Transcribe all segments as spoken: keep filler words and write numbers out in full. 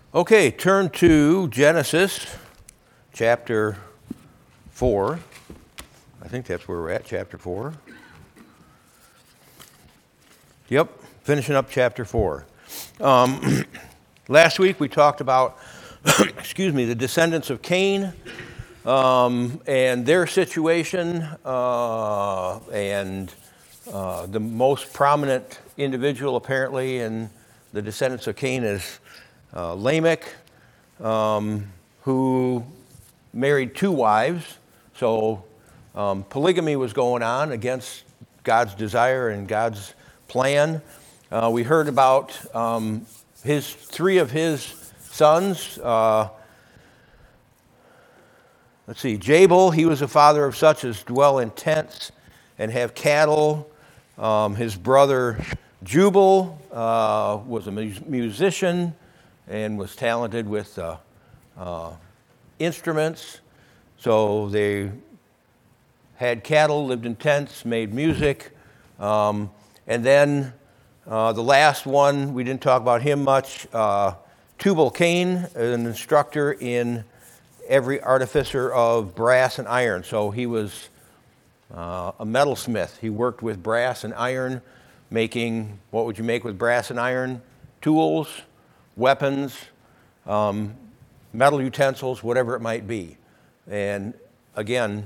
Okay, turn to Genesis chapter four. I think that's where we're at, chapter four. Yep, finishing up chapter four. Um, last week we talked about, excuse me, the descendants of Cain um, and their situation, uh, and uh, the most prominent individual apparently in the descendants of Cain is uh, Lamech, um, who married two wives. So um, polygamy was going on against God's desire and God's plan. Uh, we heard about um, his three of his sons. Uh, let's see, Jabal, he was the father of such as dwell in tents and have cattle. Um, his brother Jubal uh, was a mu- musician and was talented with uh, uh, instruments. So they had cattle, lived in tents, made music. Um, and then uh, the last one, we didn't talk about him much, uh, Tubal-Cain, an instructor in every artificer of brass and iron. So he was uh, a metalsmith. He worked with brass and iron, making, what would you make with brass and iron? Tools, weapons, um, metal utensils, whatever it might be. And again,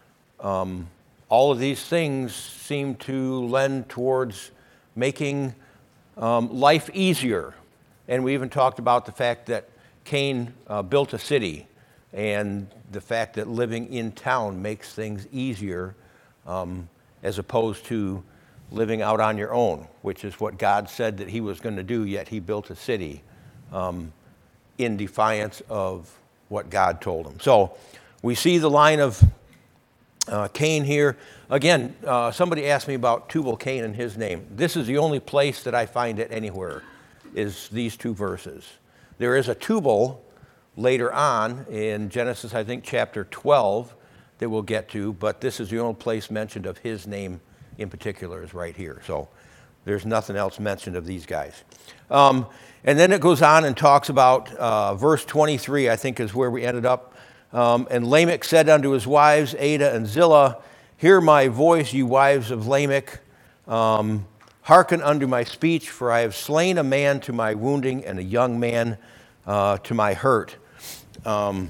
um, all of these things seem to lend towards making um, life easier. And we even talked about the fact that Cain uh, built a city, and the fact that living in town makes things easier um, as opposed to living out on your own, which is what God said that he was going to do, yet he built a city um, in defiance of what God told him. So we see the line of uh, Cain here. Again, uh, somebody asked me about Tubal-Cain and his name. This is the only place that I find it anywhere, is these two verses. There is a Tubal later on in Genesis, I think, chapter twelve, that we'll get to, but this is the only place mentioned of his name in particular is right here. So there's nothing else mentioned of these guys. Um, and then it goes on and talks about uh, verse twenty-three, I think is where we ended up. Um, and Lamech said unto his wives, Adah and Zillah, hear my voice, ye wives of Lamech. Um, hearken unto my speech, for I have slain a man to my wounding and a young man uh, to my hurt. Um,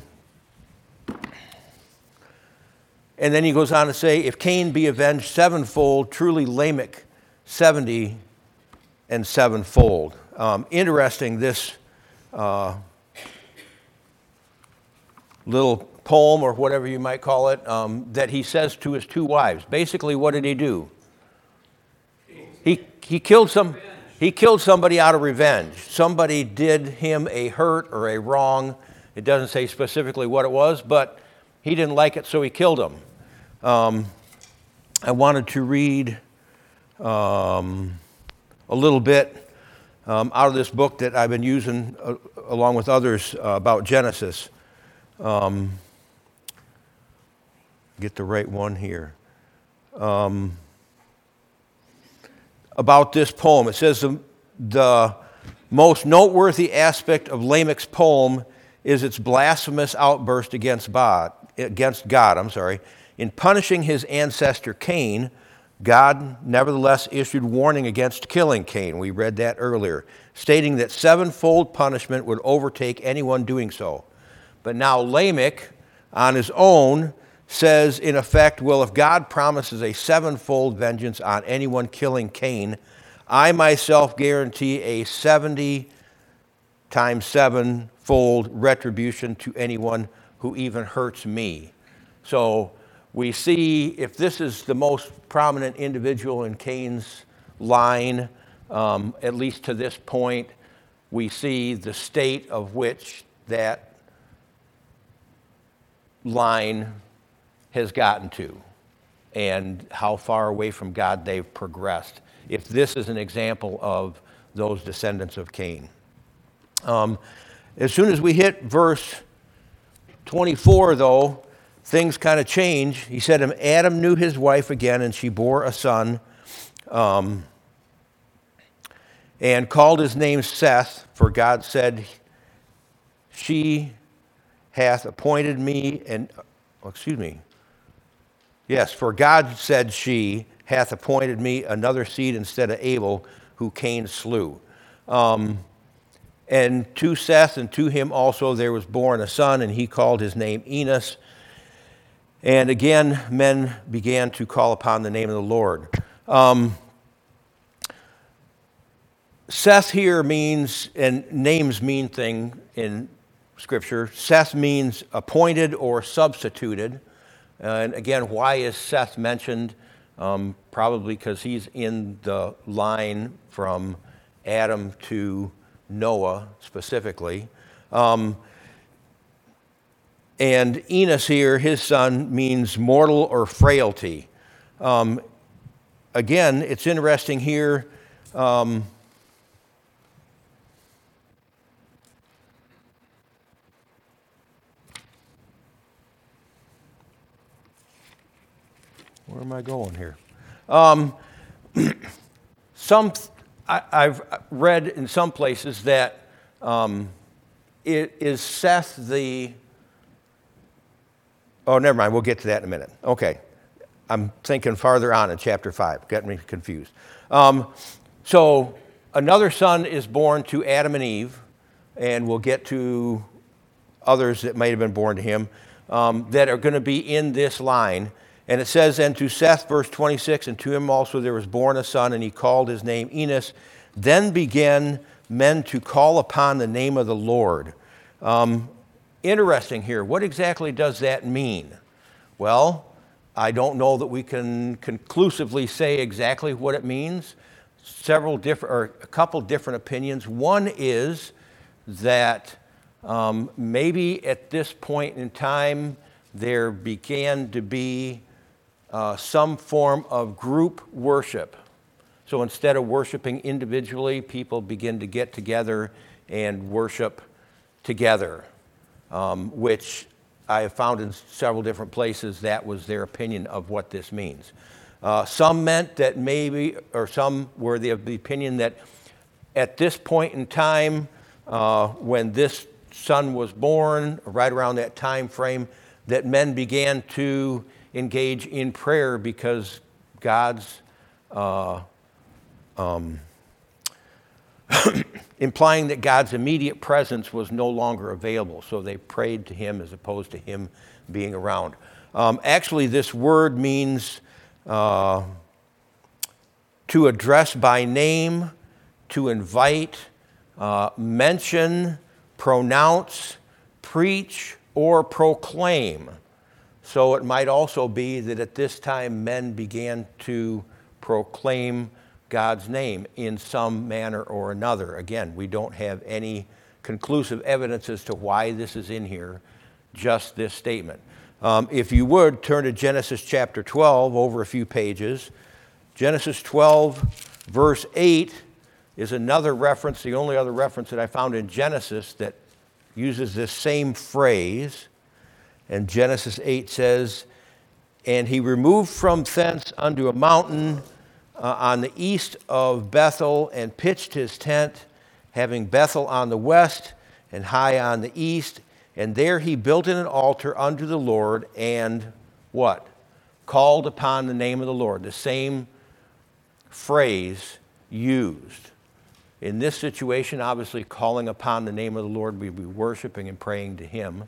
and then he goes on to say, if Cain be avenged sevenfold, truly Lamech seventy and sevenfold. Um, interesting, this uh, little poem, or whatever you might call it, um, that he says to his two wives. Basically, what did he do? He he killed some. He killed somebody out of revenge. Somebody did him a hurt or a wrong. It doesn't say specifically what it was, but he didn't like it, so he killed him. Um, I wanted to read um, a little bit um, out of this book that I've been using uh, along with others uh, about Genesis. Um, get the right one here. Um, about this poem. It says the, the most noteworthy aspect of Lamech's poem is its blasphemous outburst against God, against God, I'm sorry. In punishing his ancestor Cain, God nevertheless issued warning against killing Cain. We read that earlier, stating that sevenfold punishment would overtake anyone doing so. But now Lamech, on his own, says, in effect, well, if God promises a sevenfold vengeance on anyone killing Cain, I myself guarantee a seventy times sevenfold retribution to anyone who even hurts me. So we see, if this is the most prominent individual in Cain's line, um, at least to this point, we see the state of which that line has gotten to and how far away from God they've progressed, if this is an example of those descendants of Cain. Um, as soon as we hit verse twenty-four, though, things kind of change. He said, Adam knew his wife again, and she bore a son, um, and called his name Seth, for God said, she hath appointed me, and, oh, excuse me. Yes, for God, said she, hath appointed me another seed instead of Abel, who Cain slew. Um, and to Seth and to him also there was born a son, and he called his name Enos. And again, men began to call upon the name of the Lord. Um, Seth here means, and names mean thing in Scripture. Seth means appointed or substituted. Uh, and again, why is Seth mentioned? Um, probably because he's in the line from Adam to Noah specifically. Um, and Enos here, his son, means mortal or frailty. Um, again, it's interesting here. Um, Where am I going here? Um, some, I, I've read in some places that um, it is Seth the, oh, never mind, we'll get to that in a minute. Okay, I'm thinking farther on in chapter five, getting me confused. Um, so another son is born to Adam and Eve, and we'll get to others that might have been born to him, um, that are going to be in this line. And it says, and to Seth, verse twenty-six, and to him also there was born a son, and he called his name Enos. Then began men to call upon the name of the Lord. Um, interesting here. What exactly does that mean? Well, I don't know that we can conclusively say exactly what it means. Several different, or a couple different opinions. One is that um, maybe at this point in time there began to be Uh, some form of group worship. So instead of worshiping individually, people begin to get together and worship together, um, which I have found in several different places that was their opinion of what this means. Uh, some meant that maybe, or some were the, of the opinion that at this point in time, uh, when this son was born, right around that time frame, that men began to engage in prayer because God's, uh, um, implying that God's immediate presence was no longer available. So they prayed to him as opposed to him being around. Um, actually, this word means uh, to address by name, to invite, uh, mention, pronounce, preach, or proclaim. So it might also be that at this time men began to proclaim God's name in some manner or another. Again, we don't have any conclusive evidence as to why this is in here, just this statement. Um, if you would, turn to Genesis chapter twelve, over a few pages. Genesis twelve, verse eight is another reference, the only other reference that I found in Genesis that uses this same phrase. And Genesis eight says, and he removed from thence unto a mountain uh, on the east of Bethel, and pitched his tent, having Bethel on the west and Hai on the east. And there he built an altar unto the Lord, and what? Called upon the name of the Lord. The same phrase used. In this situation, obviously calling upon the name of the Lord, we'd be worshiping and praying to him.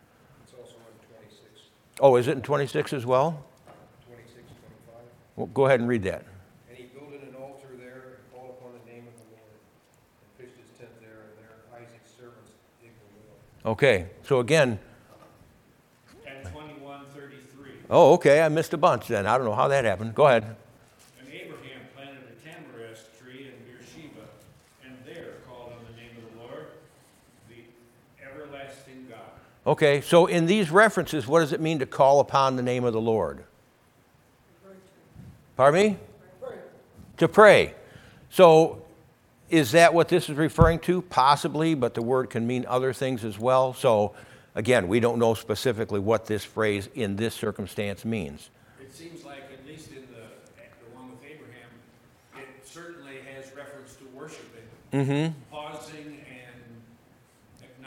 Oh, is it in twenty-six as well? twenty-six, twenty-five. Well, go ahead and read that. And he builded an altar there, and called upon the name of the Lord, and pitched his tent there, and there Isaac's servants digged the well. Okay, so again. And twenty-one thirty-three. Oh, okay, I missed a bunch then. I don't know how that happened. Go ahead. And Abraham planted a tamarisk tree in Beersheba, and there called on the name of the Lord, the everlasting God. Okay, so in these references, what does it mean to call upon the name of the Lord? Pardon me? Pray. To pray. So is that what this is referring to? Possibly, but the word can mean other things as well. So again, we don't know specifically what this phrase in this circumstance means. It seems like, at least in the, the one with Abraham, it certainly has reference to worshiping, Mm-hmm. pausing and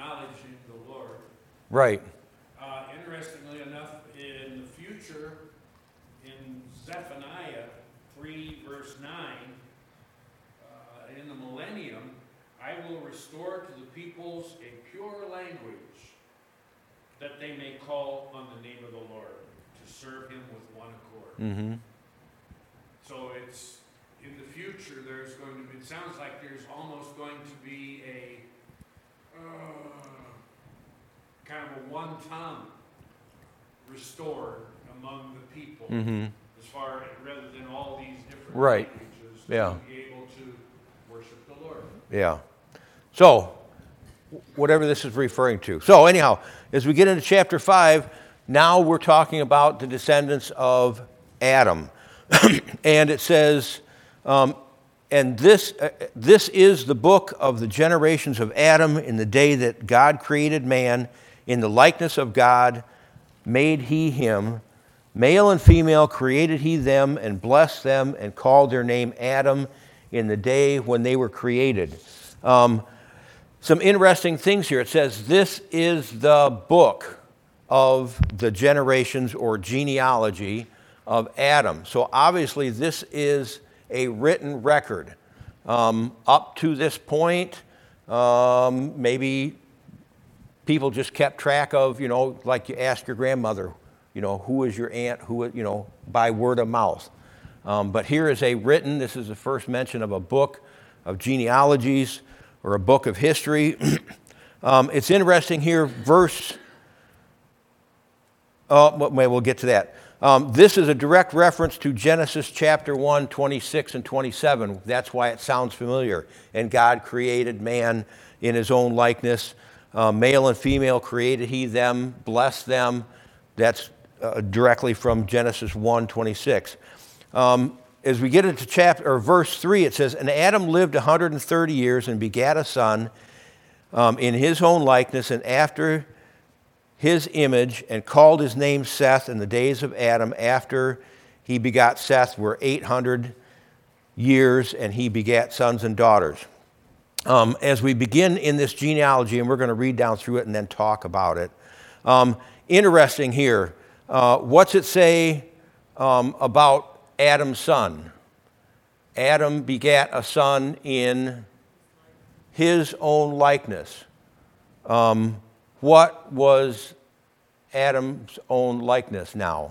acknowledging the Lord. Right. Uh, interestingly enough, in the future, in Zephaniah three, verse nine, uh, in the millennium, I will restore to the peoples a pure language, that they may call on the name of the Lord, to serve him with one accord. Mm-hmm. So it's, in the future, there's going to be, it sounds like there's almost going to be a, uh, kind of a one tongue restored among the people, Mm-hmm. as far, rather than all these different Right. languages, Yeah. to be able to worship the Lord. Yeah. So, whatever this is referring to. So, anyhow, as we get into chapter five, now we're talking about the descendants of Adam. And it says, um, and this, uh, this is the book of the generations of Adam in the day that God created man. In the likeness of God made he him. Male and female created he them, and blessed them, and called their name Adam in the day when they were created. Um, some interesting things here. It says, this is the book of the generations or genealogy of Adam. So obviously this is a written record. Um, up to this point, um, maybe people just kept track of, you know, like you ask your grandmother, you know, who is your aunt, who, you know, by word of mouth. Um, but here is a written, this is the first mention of a book of genealogies or a book of history. um, it's interesting here, verse, oh, we'll get to that. Um, this is a direct reference to Genesis chapter one, twenty-six and twenty-seven. That's why it sounds familiar. And God created man in his own likeness. Uh, male and female created he them, blessed them. That's uh, directly from Genesis one, twenty-six. Um, as we get into chapter or verse three, it says, and Adam lived one hundred thirty years and begat a son um, in his own likeness and after his image, and called his name Seth. In the days of Adam after he begot Seth were eight hundred years, and he begat sons and daughters. Um, as we begin in this genealogy, and we're going to read down through it and then talk about it. Um, interesting here, uh, what's it say um, about Adam's son? Adam begat a son in his own likeness. Um, What was Adam's own likeness now?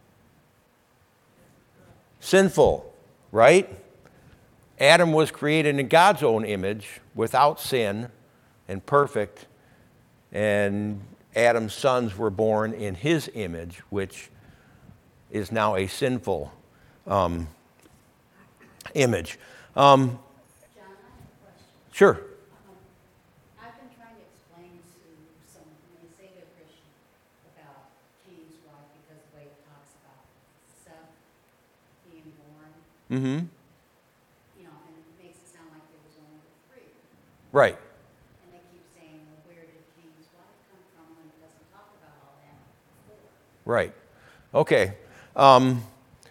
Sinful, right? Adam was created in God's own image without sin and perfect, and Adam's sons were born in his image, which is now a sinful um, image. Um, John, I have a question. sure. Um, I've been trying to explain to someone who may say they're Christian about Cain's wife because the way it talks about Seth being born, Mm-hmm. you know, and it makes it sound like there was only three. Right. And they keep saying, well, where did Cain's wife come from when it doesn't talk about all that before? Right. Okay. Um,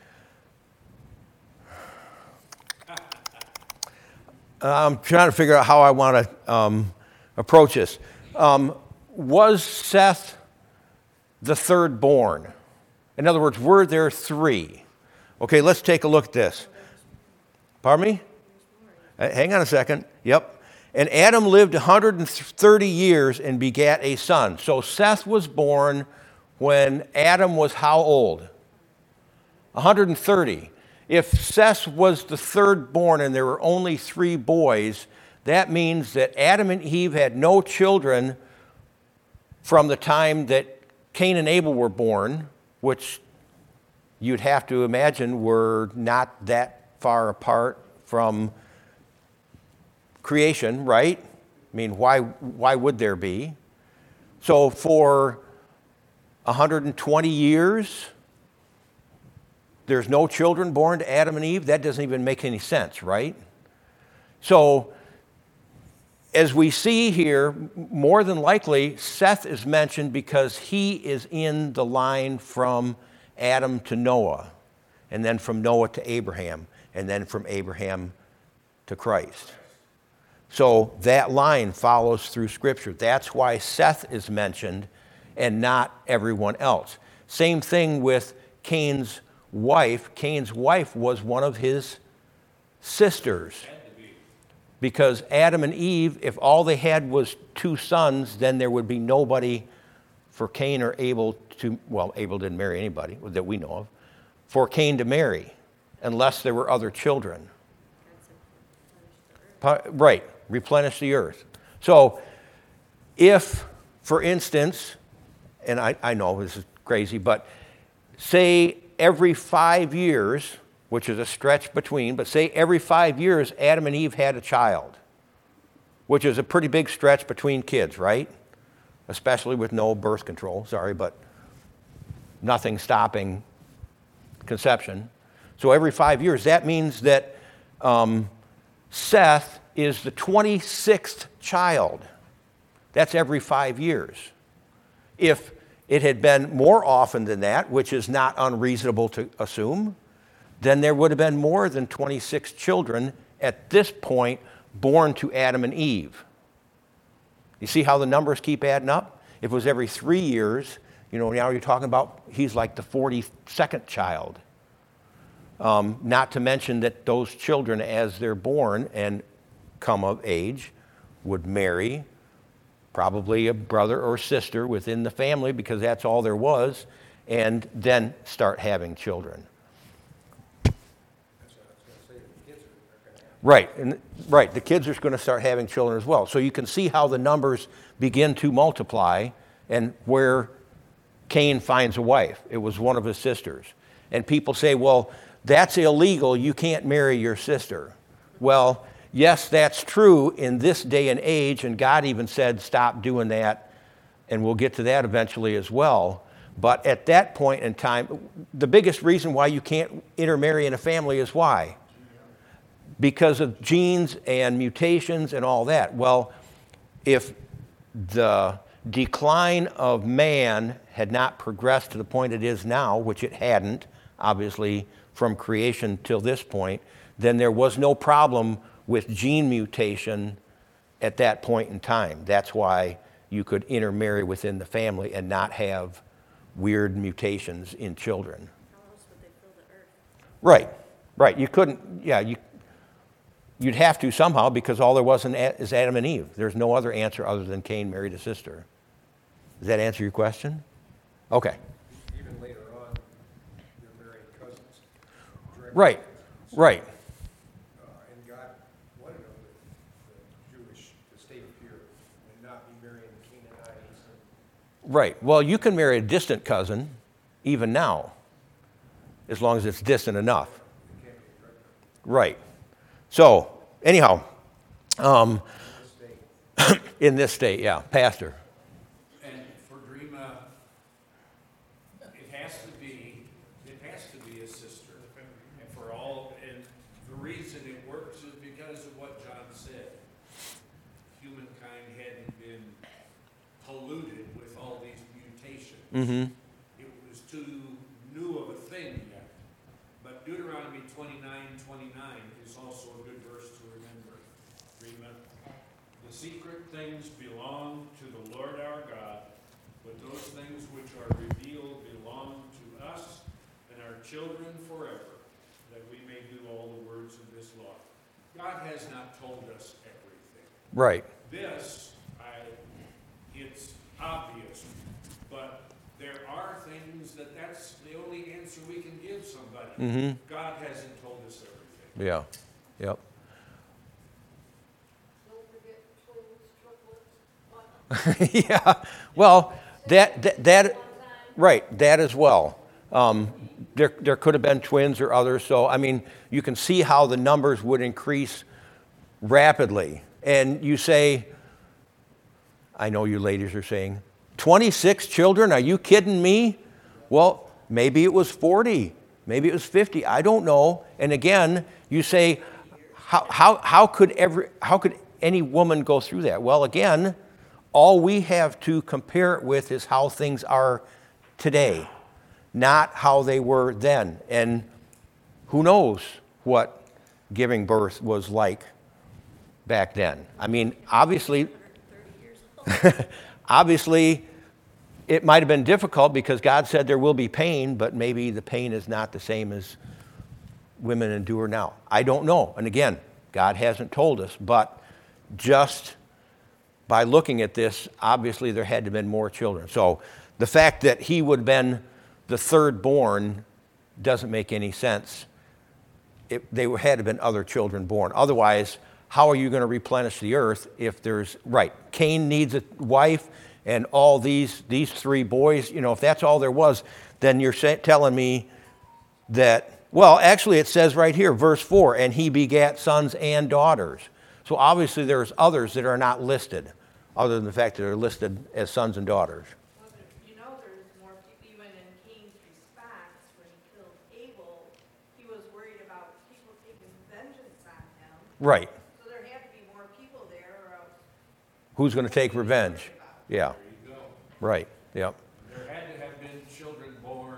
I'm trying to figure out how I want to um, approach this. Um, was Seth the third born? In other words, were there three? Okay, let's take a look at this. Pardon me? Uh, hang on a second. Yep. And Adam lived one hundred thirty years and begat a son. So Seth was born when Adam was how old? one hundred thirty. If Seth was the third born and there were only three boys, that means that Adam and Eve had no children from the time that Cain and Abel were born, which you'd have to imagine were not that far apart from creation, right? I mean, why, why would there be? So for one hundred twenty years, there's no children born to Adam and Eve? That doesn't even make any sense, right? So, as we see here, more than likely, Seth is mentioned because he is in the line from Adam to Noah, and then from Noah to Abraham, and then from Abraham to Christ. So that line follows through Scripture. That's why Seth is mentioned and not everyone else. Same thing with Cain's wife. Cain's wife was one of his sisters. Because Adam and Eve, if all they had was two sons, then there would be nobody for Cain or Abel to, well, Abel didn't marry anybody that we know of, for Cain to marry, unless there were other children. Right, replenish the earth. So if, for instance, and I, I know this is crazy, but say every five years, which is a stretch between, but say every five years Adam and Eve had a child, which is a pretty big stretch between kids, right? Especially with no birth control, sorry, but nothing stopping conception. So every five years, that means that um, Seth is the twenty-sixth child. That's every five years. If it had been more often than that, which is not unreasonable to assume, then there would have been more than twenty-six children at this point born to Adam and Eve. You see how the numbers keep adding up? If it was every three years, you know, now you're talking about he's like the forty-second child. Um, not to mention that those children, as they're born and come of age, would marry probably a brother or sister within the family, because that's all there was, and then start having children. Right, and right, the kids are going to start having children as well. So you can see how the numbers begin to multiply, and where Cain finds a wife. It was one of his sisters. And people say, well, that's illegal. You can't marry your sister. Well, yes, that's true in this day and age, and God even said, stop doing that, and we'll get to that eventually as well. But at that point in time, the biggest reason why you can't intermarry in a family is why? Because of genes and mutations and all that. Well, if the decline of man had not progressed to the point it is now, which it hadn't, obviously, from creation till this point, then there was no problem with gene mutation at that point in time. That's why you could intermarry within the family and not have weird mutations in children. How else would they fill the earth? Right, right. You couldn't, yeah, you, you'd have to somehow, because all there was is Adam and Eve. There's no other answer other than Cain married a sister. Does that answer your question? Okay. Even later on, you're marrying cousins. direct Right, cousins. right. Uh, And God wanted them the, the Jewish to stay pure and not be marrying the Canaanites. And Right. Well, you can marry a distant cousin, even now, as long as it's distant enough. it can't be direct. Right. So, anyhow, um, This state, in this state, yeah, Pastor. And for Dreama, it has to be, it has to be a sister. And for all, and the reason it works is because of what John said. Humankind hadn't been polluted with all these mutations. Mm-hmm. It was too new of a thing yet. But Deuteronomy twenty-nine twenty-nine is also a good verse to remember. Remember, the secret things belong to the Lord our God, but those things which are revealed belong to us and our children forever, that we may do all the words of this law. God has not told us everything. Right. This, I, it's obvious, but there are things that that's the only answer we can give somebody. Mm-hmm. God hasn't told us everything. Yeah. Yep. Don't forget twins, triplets, Yeah. Well, that, that, that, right, that as well. Um, there, there could have been twins or others. So, I mean, you can see how the numbers would increase rapidly. And you say, I know you ladies are saying, twenty-six children? Are you kidding me? Well, maybe it was forty. Maybe it was fifty. I don't know. And again, you say, how, how, how, could, every, how could any woman go through that? Well, again, all we have to compare it with is how things are today, not how they were then. And who knows what giving birth was like back then. I mean, obviously, one hundred thirty years old. obviously, it might have been difficult because God said there will be pain, but maybe the pain is not the same as women endure now. I don't know. And again, God hasn't told us, but just by looking at this, obviously there had to have been more children. So the fact that he would have been the third born doesn't make any sense. It, they had to have been other children born. Otherwise, how are you going to replenish the earth if there's, right, Cain needs a wife and all these, these three boys, you know, if that's all there was, then you're say, telling me that, well, actually it says right here, verse four, and he begat sons and daughters. So obviously there's others that are not listed, other than the fact that they're listed as sons and daughters. Well, there- you know, there's more, people- even in Cain's respects, when he killed Abel, he was worried about people taking vengeance on him. Right. So there had to be more people there, or else. Who's going to take revenge? Yeah, There you go. right, yep. There had to have been children born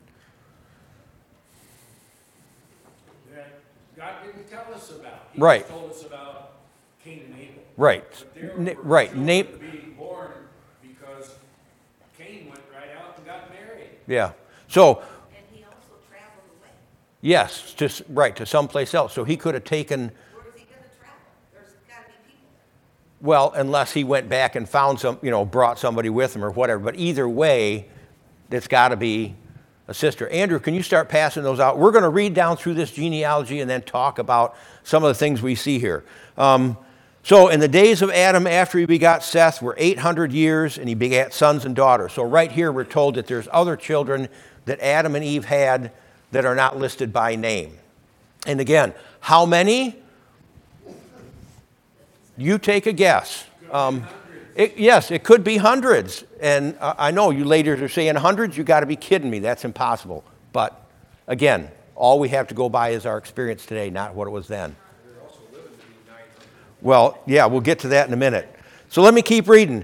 that God didn't tell us about. He Right. just told us about Cain and Abel. Right, But there Na- were right, children name, being born because Cain went right out and got married. yeah. So, And he also traveled away. yes, just, right, to someplace else. So he could have taken, Where is he gonna travel? There's gotta be people there. well, unless he went back and found some, you know, brought somebody with him or whatever. But either way, it's got to be a sister. Andrew, can you start passing those out? We're going to read down through this genealogy and then talk about some of the things we see here. Um, so in the days of Adam after he begot Seth were eight hundred years, and he begat sons and daughters. So right here we're told that there's other children that Adam and Eve had that are not listed by name. And again, how many? You take a guess. Um, it, yes, it could be hundreds. And uh, I know you ladies are saying hundreds. You got to be kidding me. That's impossible. But again, all we have to go by is our experience today, not what it was then. Well, yeah, we'll get to that in a minute. So let me keep reading.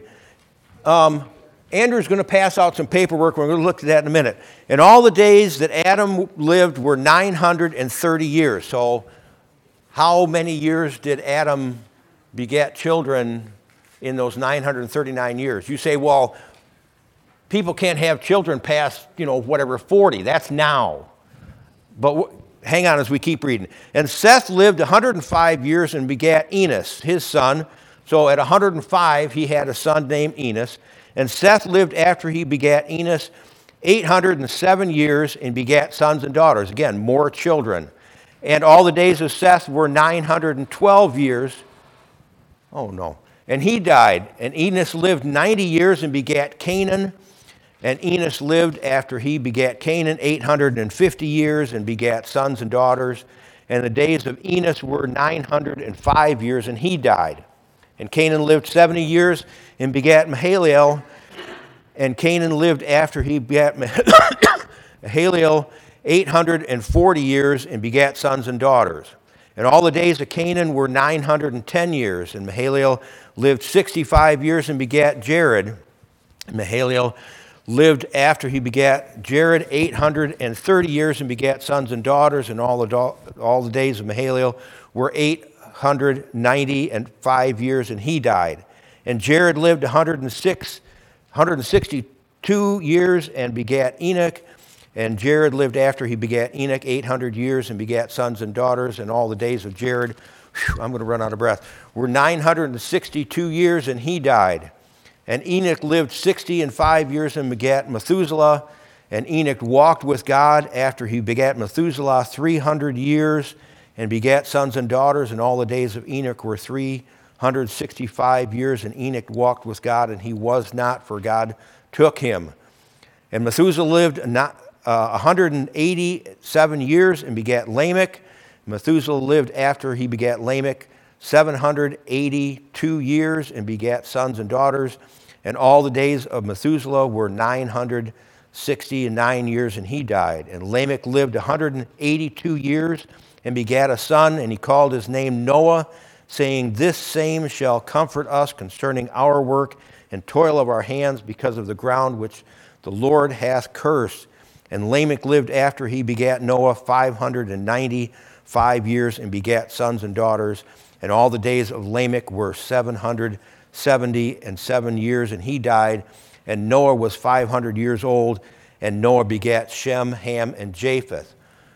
Um, Andrew's going to pass out some paperwork. We're going to look at that in a minute. And all the days that Adam lived were nine hundred thirty years. So how many years did Adam beget children in those nine hundred thirty-nine years? You say, well, people can't have children past, you know, whatever, forty. That's now. But w- hang on as we keep reading. And Seth lived one hundred five years and begat Enos, his son. So at one hundred five, he had a son named Enos. And Seth lived after he begat Enos eight hundred seven years and begat sons and daughters. Again, more children. And all the days of Seth were nine hundred twelve years. Oh, no. And he died. And Enos lived ninety years and begat Canaan. And Enos lived after he begat Canaan eight hundred fifty years and begat sons and daughters. And the days of Enos were nine hundred five years, and he died. And Canaan lived seventy years and begat Mahalalel. And Canaan lived after he begat Mahalalel eight hundred forty years and begat sons and daughters. And all the days of Canaan were nine hundred ten years. And Mahalalel lived sixty-five years and begat Jared. And Mahalalel lived after he begat Jared eight hundred thirty years and begat sons and daughters. And all the, do- all the days of Mahalalel were eight hundred ninety-five years, and he died. And Jared lived one hundred six, one hundred sixty-two years and begat Enoch. And Jared lived after he begat Enoch eight hundred years and begat sons and daughters. And all the days of Jared, whew, I'm going to run out of breath, were nine hundred sixty-two years, and he died. And Enoch lived sixty and five years and begat Methuselah. And Enoch walked with God after he begat Methuselah three hundred years and begat sons and daughters. And all the days of Enoch were three hundred sixty-five years. And Enoch walked with God, and he was not, for God took him. And Methuselah lived not, uh, one hundred eighty-seven years and begat Lamech. Methuselah lived after he begat Lamech seven hundred eighty-two years and begat sons and daughters. And all the days of Methuselah were nine hundred sixty-nine years, and he died. And Lamech lived one hundred eighty-two years and begat a son, and he called his name Noah, saying, this same shall comfort us concerning our work and toil of our hands, because of the ground which the Lord hath cursed. And Lamech lived after he begat Noah five hundred ninety-five years and begat sons and daughters. And all the days of Lamech were seven hundred seventy and seven years, and he died. And Noah was five hundred years old, and Noah begat Shem, Ham, and Japheth.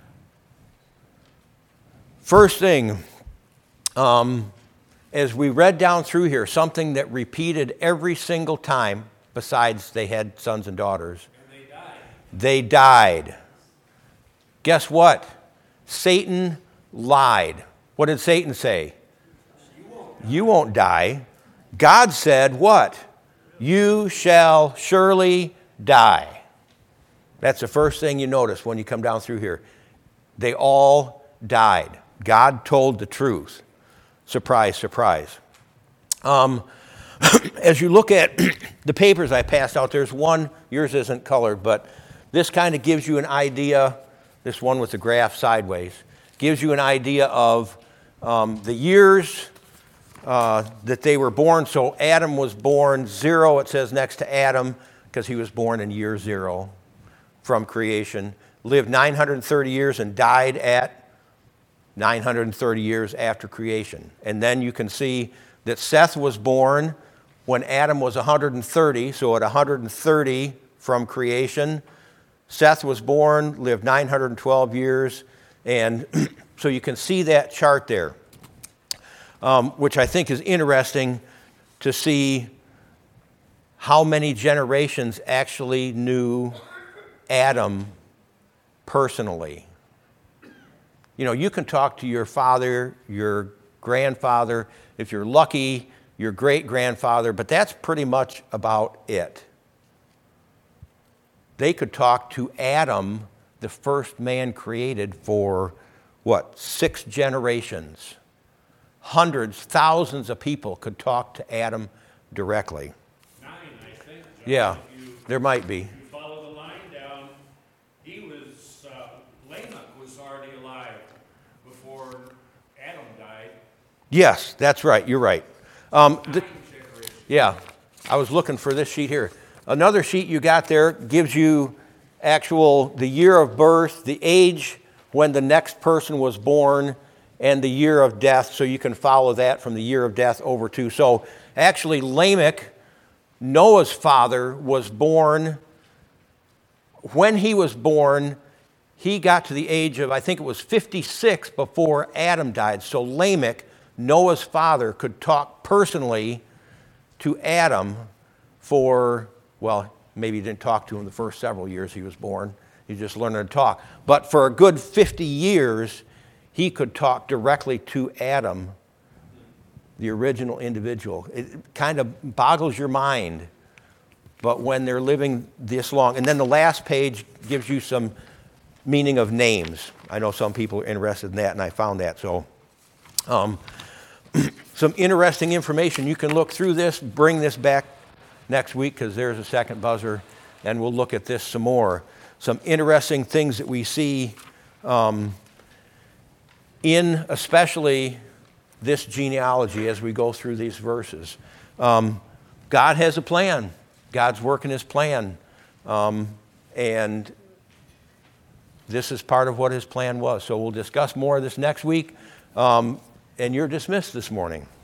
First thing, um, as we read down through here, something that repeated every single time, besides they had sons and daughters. And they died. They died. Guess what? Satan lied. What did Satan say? You won't. You won't die. God said what? You shall surely die. That's the first thing you notice when you come down through here. They all died. God told the truth. Surprise, surprise. Um, as you look at the papers I passed out, there's one, yours isn't colored, but this kind of gives you an idea, this one with the graph sideways, gives you an idea of um, the years uh, that they were born. So Adam was born zero, it says next to Adam, because he was born in year zero from creation, lived nine hundred thirty years and died at nine hundred thirty years after creation. And then you can see that Seth was born when Adam was one hundred thirty, so at one hundred thirty from creation. Seth was born, lived nine hundred twelve years, and so you can see that chart there, um, which I think is interesting to see how many generations actually knew Adam personally. You know, you can talk to your father, your grandfather, if you're lucky, your great-grandfather, but that's pretty much about it. They could talk to Adam, the first man created, for, what, six generations. Hundreds, thousands of people could talk to Adam directly. Nine, I think. John. Yeah, If you, there might be. you follow the line down, he was, uh, Lamech was already alive before Adam died. Yes, that's right, you're right. Um, the, Nine generations. yeah, I was looking for this sheet here. Another sheet you got there gives you actual, the year of birth, the age when the next person was born, and the year of death, so you can follow that from the year of death over to. So actually Lamech, Noah's father, was born, when he was born, he got to the age of, I think it was fifty-six before Adam died. So Lamech, Noah's father, could talk personally to Adam for, well, maybe he didn't talk to him the first several years he was born. He just learned to talk. But for a good fifty years, he could talk directly to Adam, the original individual. It kind of boggles your mind. But when they're living this long, and then the last page gives you some meaning of names. I know some people are interested in that, and I found that. So um, some interesting information. You can look through this, bring this back next week, because there's a second buzzer, and we'll look at this some more. Some interesting things that we see um, in especially this genealogy as we go through these verses. Um, God has a plan. God's working his plan. Um, and this is part of what his plan was. So we'll discuss more of this next week. Um, and you're dismissed this morning.